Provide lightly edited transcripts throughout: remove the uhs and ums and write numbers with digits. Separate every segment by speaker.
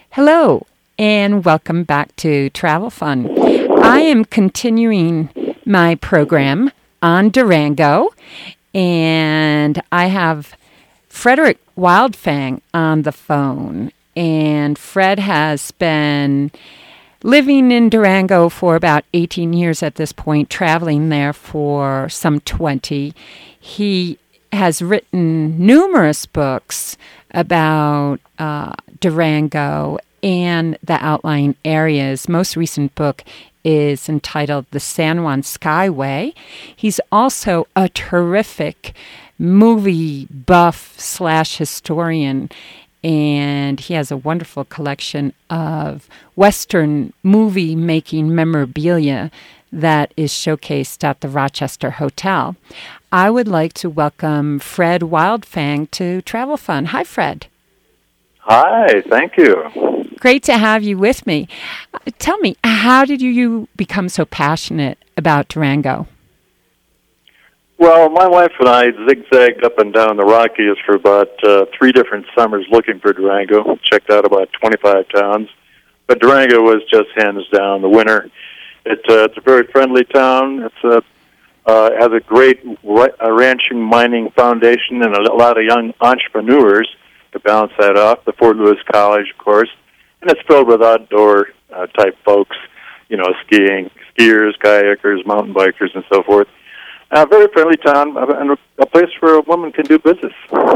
Speaker 1: Hello, and welcome back to Travel Fun. I am continuing my program on Durango, and I have Frederick Wildfang on the phone. And Fred has been living in Durango for about 18 years at this point, traveling there for some 20. He has written numerous books about Durango and the outlying areas. Most recent book is entitled The San Juan Skyway. He's also a terrific movie buff / historian, and he has a wonderful collection of Western movie-making memorabilia that is showcased at the Rochester Hotel. I would like to welcome Fred Wildfang to Travel Fun. Hi, Fred.
Speaker 2: Hi, thank you.
Speaker 1: Great to have you with me. Tell me, how did you become so passionate about Durango?
Speaker 2: Well, my wife and I zigzagged up and down the Rockies for about 3 different summers looking for Durango. Checked out about 25 towns. But Durango was just hands down the winner. It's a very friendly town. It has a great ranching mining foundation and a lot of young entrepreneurs to balance that off. The Fort Lewis College, of course. And it's filled with outdoor type folks, skiers, kayakers, mountain bikers, and so forth. A very friendly town and a place where a woman can do business.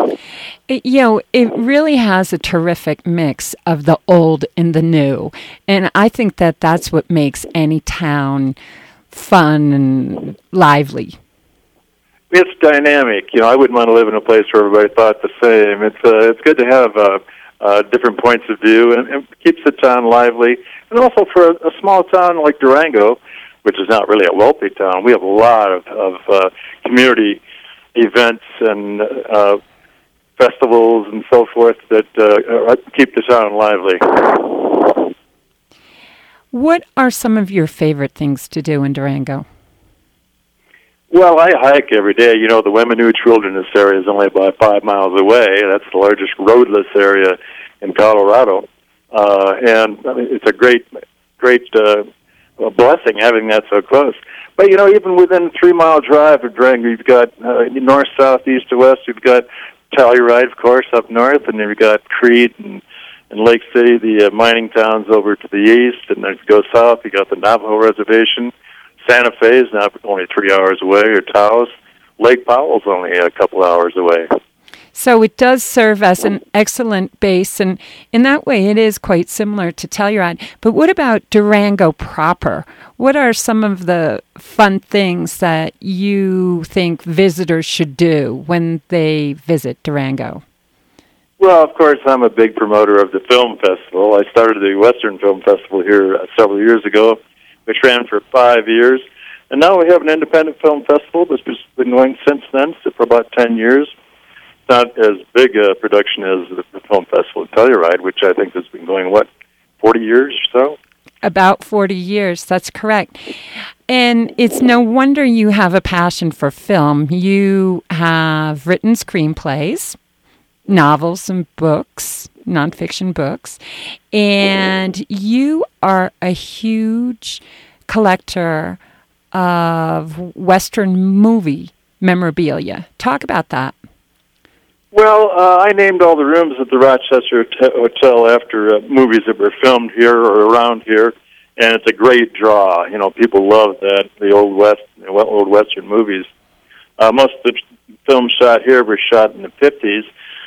Speaker 1: It really has a terrific mix of the old and the new. And I think that that's what makes any town fun and lively.
Speaker 2: It's dynamic. I wouldn't want to live in a place where everybody thought the same. It's good to have different points of view, and it keeps the town lively. And also for a small town like Durango, which is not really a wealthy town, we have a lot of community events and festivals and so forth that keep the town lively.
Speaker 1: What are some of your favorite things to do in Durango?
Speaker 2: Well, I hike every day. The Weminuche Wilderness area is only about 5 miles away. That's the largest roadless area in Colorado. And it's a great blessing having that so close. But, even within a 3-mile drive of Durango, you've got north, south, east to west. You've got Telluride, of course, up north, and then you've got Crete and Lake City, the mining towns over to the east. And then if you go south, you got the Navajo Reservation. Santa Fe is now only 3 hours away, or Taos. Lake Powell's only a couple hours away.
Speaker 1: So it does serve as an excellent base, and in that way it is quite similar to Telluride. But what about Durango proper? What are some of the fun things that you think visitors should do when they visit Durango?
Speaker 2: Well, of course, I'm a big promoter of the film festival. I started the Western Film Festival here several years ago, which ran for 5 years. And now we have an independent film festival that's been going since then, for about 10 years. It's not as big a production as the film festival at Telluride, which I think has been going, 40 years or so?
Speaker 1: About 40 years, that's correct. And it's no wonder you have a passion for film. You have written screenplays, novels and books, nonfiction books, and you are a huge collector of Western movie memorabilia. Talk about that.
Speaker 2: Well, I named all the rooms at the Rochester Hotel after movies that were filmed here or around here, and it's a great draw. People love that, the old Western movies. Most of the films shot here were shot in the 50s.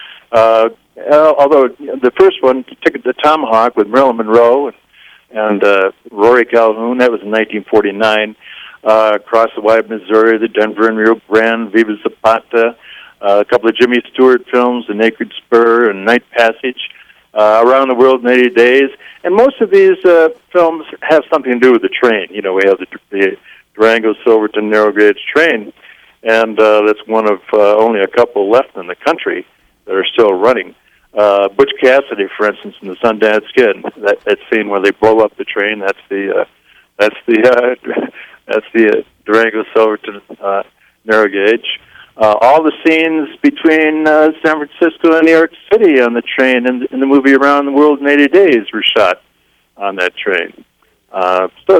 Speaker 2: Although the first one, Ticket to Tomahawk with Marilyn Monroe and Rory Calhoun, that was in 1949. Across the Wide Missouri, the Denver and Rio Grande, Viva Zapata, a couple of Jimmy Stewart films, The Naked Spur and Night Passage, Around the World in 80 Days. And most of these films have something to do with the train. We have the Durango-Silverton narrow gauge train, and that's one of only a couple left in the country that are still running. Butch Cassidy, for instance, in the Sundance Kid, that scene where they blow up the train, that's the Durango Silverton narrow gauge. all the scenes between San Francisco and New York City on the train in the movie Around the World in 80 Days were shot on that train. So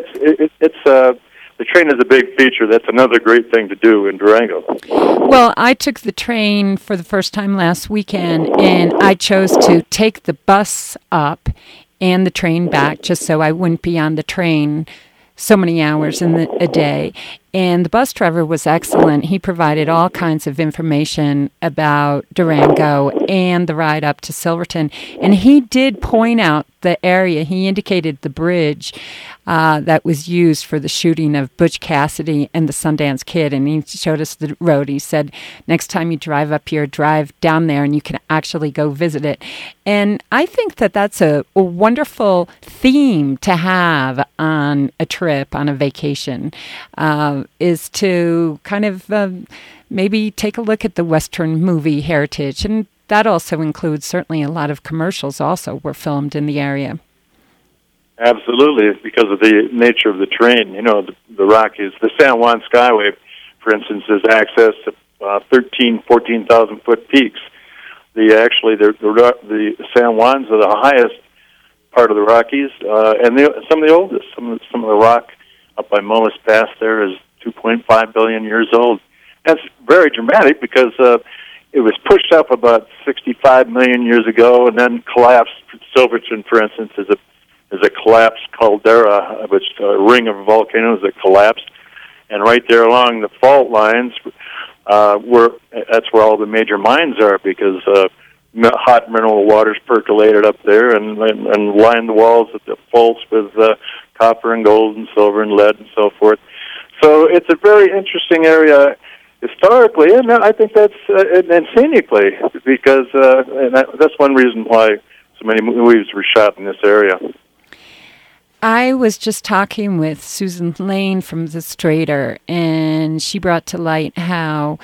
Speaker 2: the train is a big feature. That's another great thing to do in Durango.
Speaker 1: Well, I took the train for the first time last weekend, and I chose to take the bus up and the train back just so I wouldn't be on the train so many hours in a day. And the bus driver was excellent. He provided all kinds of information about Durango and the ride up to Silverton. And he did point out the area. He indicated the bridge that was used for the shooting of Butch Cassidy and the Sundance Kid. And he showed us the road. He said, next time you drive up here, drive down there and you can actually go visit it. And I think that that's a wonderful theme to have on a trip, on a vacation, is to kind of maybe take a look at the Western movie heritage. And that also includes certainly a lot of commercials also were filmed in the area.
Speaker 2: Absolutely, because of the nature of the train. You know, the Rockies, the San Juan Skyway, for instance, has access to 14,000 foot peaks. The San Juans are the highest part of the Rockies, and some of the oldest. Some of the rock up by Mullis Pass there is 2.5 billion years old. That's very dramatic because it was pushed up about 65 million years ago and then collapsed. Silverton, for instance, is a collapsed caldera, which a ring of volcanoes that collapsed. And right there along the fault lines, that's where all the major mines are, because hot mineral waters percolated up there and lined the walls of the faults with copper and gold and silver and lead and so forth. So it's a very interesting area historically, and I think that's and scenically, because that's one reason why so many movies were shot in this area.
Speaker 1: I was just talking with Susan Lane from The Strader, and she brought to light how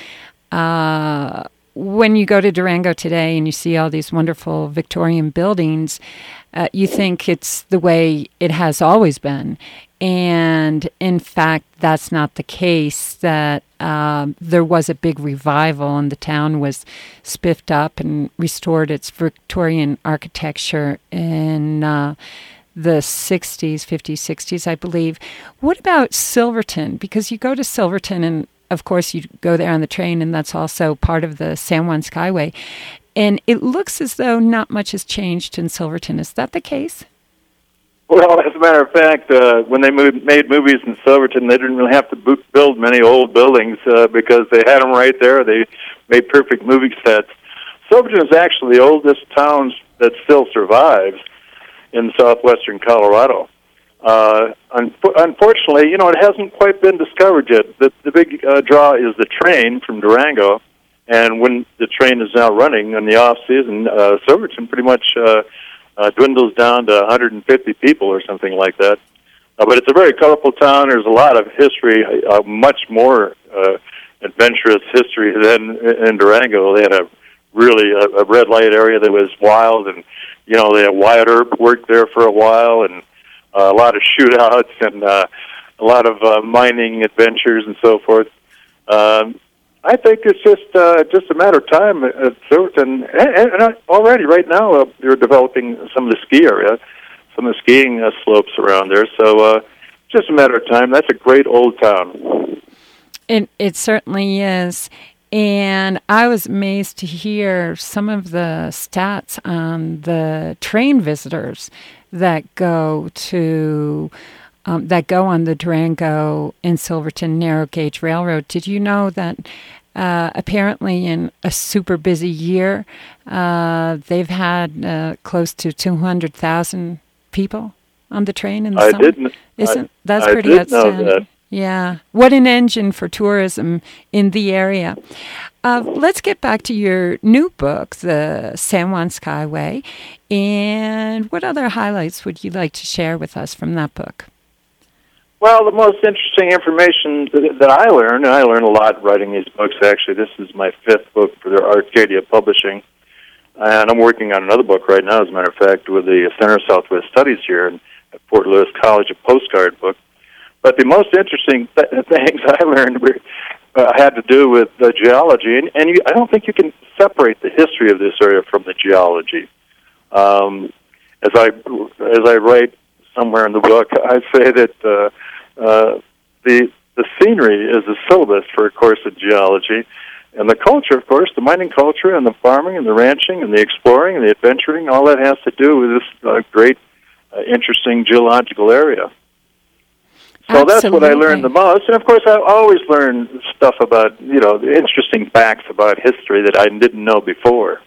Speaker 1: when you go to Durango today and you see all these wonderful Victorian buildings, you think it's the way it has always been. And in fact, that's not the case, that there was a big revival and the town was spiffed up and restored its Victorian architecture in the 60s, 50s, 60s, I believe. What about Silverton? Because you go to Silverton and, of course, you go there on the train, and that's also part of the San Juan Skyway. And it looks as though not much has changed in Silverton. Is that the case?
Speaker 2: Well, as a matter of fact, when they made movies in Silverton, they didn't really have to build many old buildings because they had them right there. They made perfect movie sets. Silverton is actually the oldest town that still survives in southwestern Colorado. Unfortunately, it hasn't quite been discovered yet. The big draw is the train from Durango, and when the train is now running in the off-season, Silverton pretty much dwindles down to 150 people or something like that. But it's a very colorful town. There's a lot of history, much more adventurous history than in Durango. They had a red light area that was wild, and they had Wyatt Earp worked there for a while, and a lot of shootouts and a lot of mining adventures and so forth. I think it's just a matter of time at Silverton, and already right now they're developing some of the ski area, some of the skiing slopes around there. So just a matter of time. That's a great old town.
Speaker 1: It certainly is. And I was amazed to hear some of the stats on the train visitors that go on the Durango and Silverton narrow gauge railroad. Did you know that apparently in a super busy year, they've had close to 200,000 people on the train in the summer? That's pretty outstanding. Know that. Yeah. What an engine for tourism in the area. Let's get back to your new book, The San Juan Skyway. And what other highlights would you like to share with us from that book?
Speaker 2: Well, the most interesting information that I learned, and I learned a lot writing these books, actually. This is my fifth book for their Arcadia Publishing. And I'm working on another book right now, as a matter of fact, with the Center of Southwest Studies here at Fort Lewis College, a postcard book. But the most interesting things I learned were had to do with geology, and I don't think you can separate the history of this area from the geology. As I write somewhere in the book, I say that the scenery is the syllabus for a course of geology, and the culture, of course, the mining culture and the farming and the ranching and the exploring and the adventuring, all that has to do with this great, interesting geological area. So that's what I learned the most. And, of course, I always learn stuff about, the interesting facts about history that I didn't know before.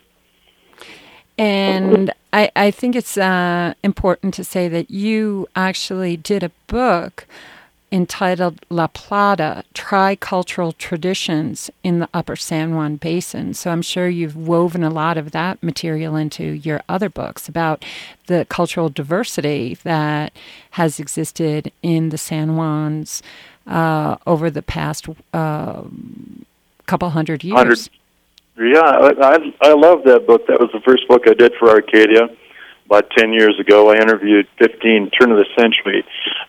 Speaker 1: And I think it's important to say that you actually did a book entitled La Plata, Tricultural Traditions in the Upper San Juan Basin. So I'm sure you've woven a lot of that material into your other books about the cultural diversity that has existed in the San Juans over the past couple hundred years.
Speaker 2: Yeah, I love that book. That was the first book I did for Arcadia about 10 years ago. I interviewed 15 turn-of-the-century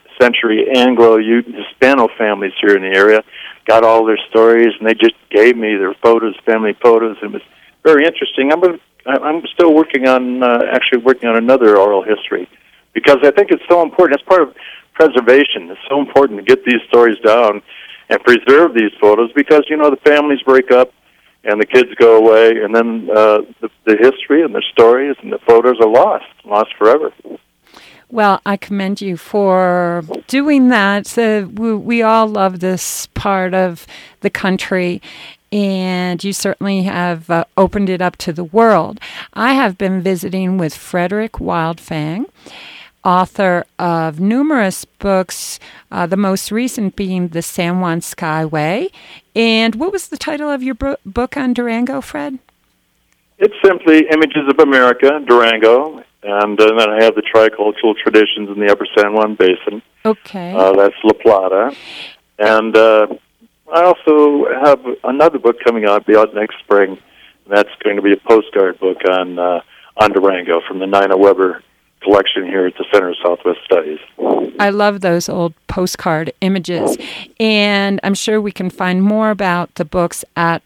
Speaker 2: Anglo-Hispano families here in the area, got all their stories, and they just gave me their photos, family photos, and it was very interesting. I'm still working on another oral history because I think it's so important. It's part of preservation. It's so important to get these stories down and preserve these photos because, the families break up and the kids go away, and then the history and the stories and the photos are lost forever.
Speaker 1: Well, I commend you for doing that. We all love this part of the country, and you certainly have opened it up to the world. I have been visiting with Frederick Wildfang, author of numerous books, the most recent being The San Juan Skyway. And what was the title of your book on Durango, Fred?
Speaker 2: It's simply Images of America, Durango. And then I have the Tricultural Traditions in the Upper San Juan Basin. Okay. That's La Plata. And I also have another book coming out, be out next spring. And that's going to be a postcard book on Durango from the Nina Weber collection here at the Center of Southwest Studies.
Speaker 1: I love those old postcard images. And I'm sure we can find more about the books at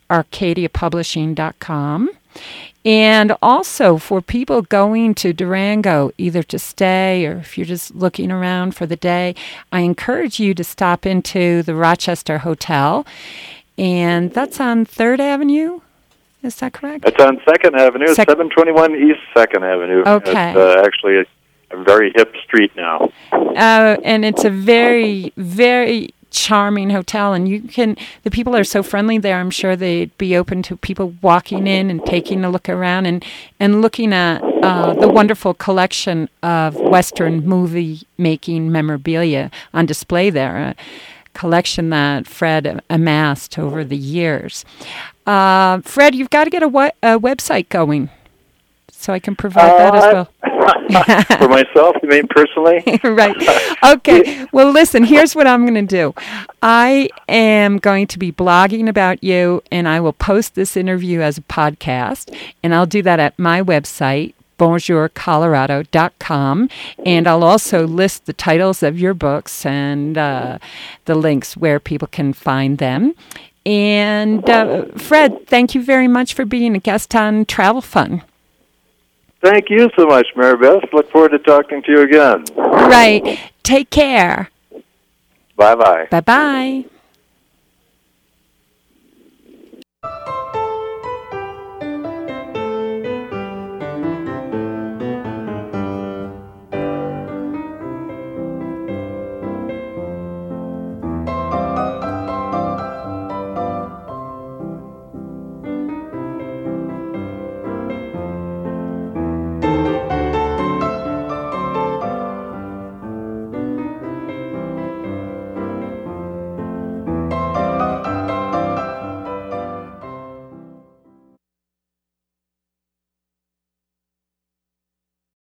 Speaker 1: arcadiapublishing.com. And also for people going to Durango, either to stay or if you're just looking around for the day, I encourage you to stop into the Rochester Hotel. And that's on 3rd Avenue. Is that correct?
Speaker 2: It's on 2nd Avenue, 721 East 2nd Avenue.
Speaker 1: Okay.
Speaker 2: It's actually a very hip street now.
Speaker 1: And it's a very, very charming hotel, and the people are so friendly there. I'm sure they'd be open to people walking in and taking a look around and looking at the wonderful collection of Western movie-making memorabilia on display there, a collection that Fred amassed over the years. Fred, you've got to get a website going so I can provide that as well.
Speaker 2: For myself, you mean personally?
Speaker 1: Right. Okay. Well, listen, here's what I'm going to do. I am going to be blogging about you, and I will post this interview as a podcast, and I'll do that at my website, bonjourcolorado.com, and I'll also list the titles of your books and the links where people can find them. And Fred, thank you very much for being a guest on Travel Fun.
Speaker 2: Thank you so much, Maribeth. Look forward to talking to you again.
Speaker 1: Right. Take care.
Speaker 2: Bye-bye.
Speaker 1: Bye-bye.